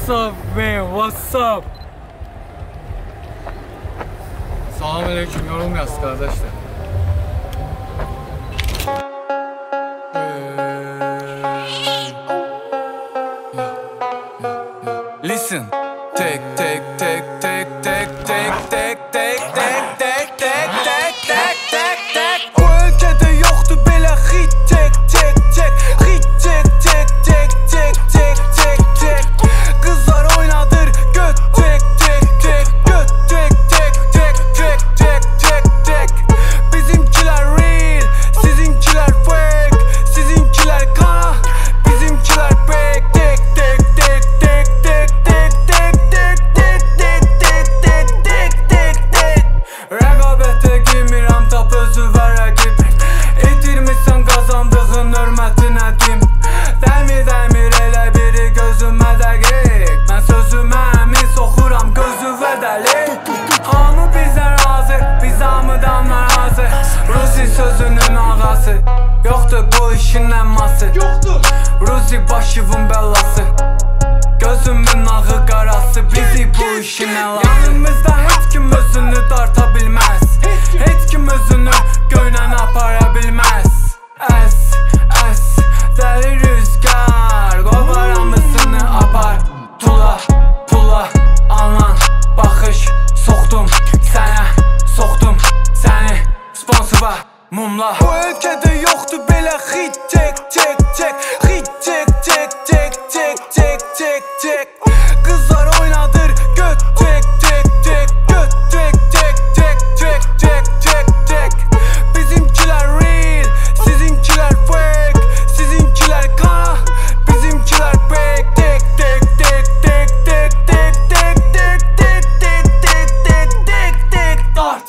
up man? What's up? Selamünaleyküm, yorum yaz kardeşler. Listen. Tek tek tek tek tek tek tek tek tek tek tek tek tek tek tek. O ülkede yoktu belə hit tek tek tek hit tek tek tek tek tek tek tek. Kızlar oynadır göt tek tek tek göt tek tek tek tek tek tek tek. Bizimkiler real, sizinkiler fake, sizinkiler kana, bizimkiler fake. Tek tek tek tek tek tek tek tek tek tek tek tek tek tek tek. Rəqabətə girmirəm, tap özü və rəqib. İtirmişsən qazandığın hörmətinə dim. Dəmir elə biri gözümə dəqiq. Mən sözümə əmin soxuram gözü və dəlik. Hamı bizə razı, biz hamıdan narazı. Ruzi sözünün ağası, yoxdur bu işin əmması. Ruzi başımın bəlası, gözümün ağı qarası. Bizi bu işin əlası. Yanımızda heç kim özünü darta bilməz. Heç kim özünü göynən apara bilməz. Əs, əs, dəli rüzgar, qovaramısını apar. Tula, pula, anlan, baxış, soxdum sənə, soxdum səni sponsora, mumla. Bu ölkədə yoxdur belə hit tek tek tek hit tek tek tek tek tek tek tek. Kızlar oynadır göt tek tek tek göt tek tek tek tek tek tek tek. Bizimkiler real, sizinkiler fake, sizinkiler kana, bizimkiler fake. Tek tek tek tek tek tek tek tek tek tek tek tek tek tek dart.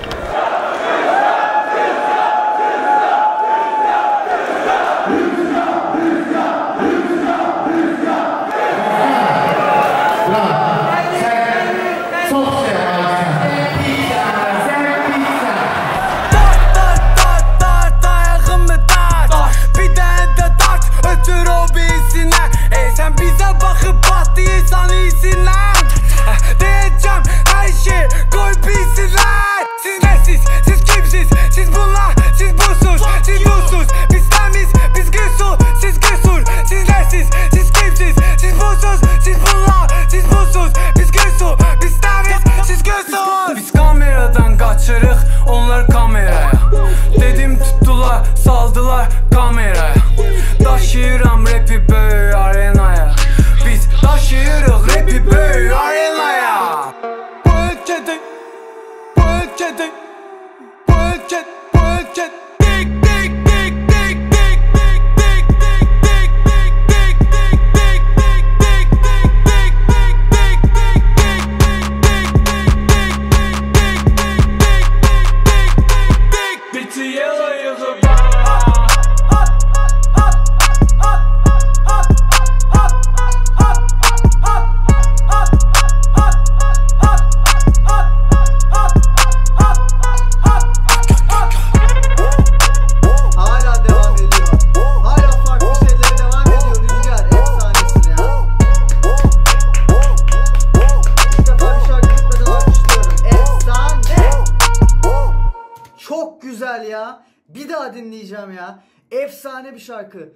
Onlar kameraya, dedim tuttular, saldılar kameraya. Daşıyıram rapi böyük arenaya, biz daşıyırıq rapi böyük arenaya. Bu ülkede, bu ülkede, bu ülkede, bu ülkede. Tek tek tek tek tek tek tek tek tek tek tek tek tek tek tek tek Bitti yılı yılı Hala devam ediyor. Hala farklı şeylere devam ediyor. Rüzgar efsanesin ya. İlk defa bir şarkı gitmeden alkışlıyorum. Efsane. Çok güzel ya. Bir daha dinleyeceğim ya. Efsane bir şarkı.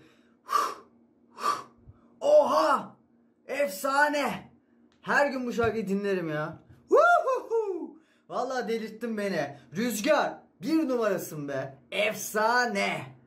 Oha! Efsane. Her gün bu şarkıyı dinlerim ya. Vallahi delirttin beni. Rüzgar bir numarasın be. Efsane.